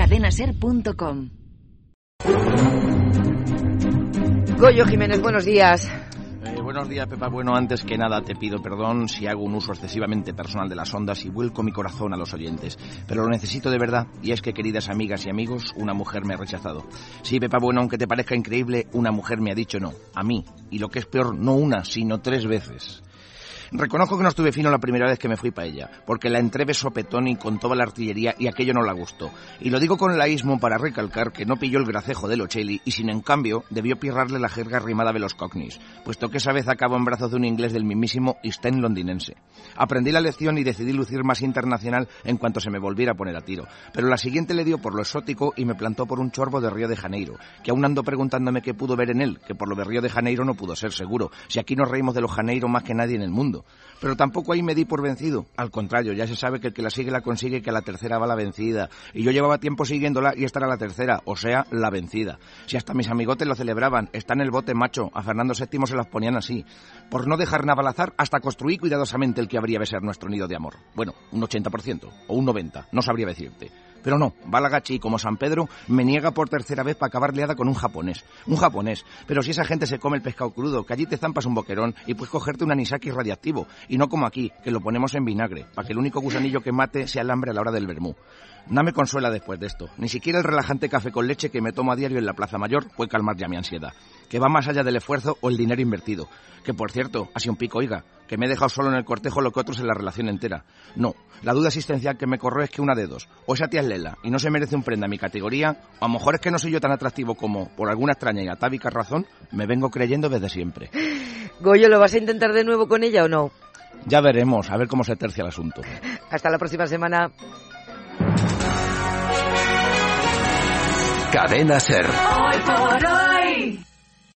cadenaser.com. Goyo Jiménez, buenos días. Buenos días, Pepa. Bueno, antes que nada te pido perdón si hago un uso excesivamente personal de las ondas y vuelco mi corazón a los oyentes. Pero lo necesito de verdad, y es que, queridas amigas y amigos, una mujer me ha rechazado. Sí, Pepa, bueno, aunque te parezca increíble, una mujer me ha dicho no, a mí. Y lo que es peor, no una, sino 3 veces. Reconozco que no estuve fino la primera vez que me fui para ella, porque la entré de sopetón y con toda la artillería y aquello no la gustó. Y lo digo con laísmo para recalcar que no pilló el gracejo de Locelli y sin en cambio debió pirrarle la jerga rimada de los cockneys, puesto que esa vez acabó en brazos de un inglés del mismísimo East End londinense. Aprendí la lección y decidí lucir más internacional en cuanto se me volviera a poner a tiro, pero la siguiente le dio por lo exótico y me plantó por un chorbo de Río de Janeiro, que aún ando preguntándome qué pudo ver en él, que por lo de Río de Janeiro no pudo ser seguro, si aquí nos reímos de los Janeiro más que nadie en el mundo. Pero tampoco ahí me di por vencido. Al contrario, ya se sabe que el que la sigue la consigue y que a la tercera va la vencida. Y yo llevaba tiempo siguiéndola y esta era la tercera, o sea, la vencida. Si hasta mis amigotes lo celebraban, está en el bote, macho. A Fernando VII se las ponían así. Por no dejar nada al azar, hasta construí cuidadosamente el que habría de ser nuestro nido de amor. Bueno, un 80% o un 90%, no sabría decirte. Pero no, Balagachi, como San Pedro, me niega por tercera vez para acabar liada con un japonés. Un japonés. Pero si esa gente se come el pescado crudo, que allí te zampas un boquerón y puedes cogerte un anisaki radiactivo. Y no como aquí, que lo ponemos en vinagre, para que el único gusanillo que mate sea el hambre a la hora del vermú. No me consuela después de esto. Ni siquiera el relajante café con leche que me tomo a diario en la Plaza Mayor puede calmar ya mi ansiedad. Que va más allá del esfuerzo o el dinero invertido. Que, por cierto, ha sido un pico, oiga, que me he dejado solo en el cortejo lo que otros en la relación entera. No, la duda existencial que me corroe es que una de dos. O esa tía es lela y no se merece un prenda a mi categoría, o a lo mejor es que no soy yo tan atractivo como, por alguna extraña y atávica razón, me vengo creyendo desde siempre. Goyo, ¿lo vas a intentar de nuevo con ella o no? Ya veremos, a ver cómo se tercia el asunto. Hasta la próxima semana. Cadena Ser. Hoy por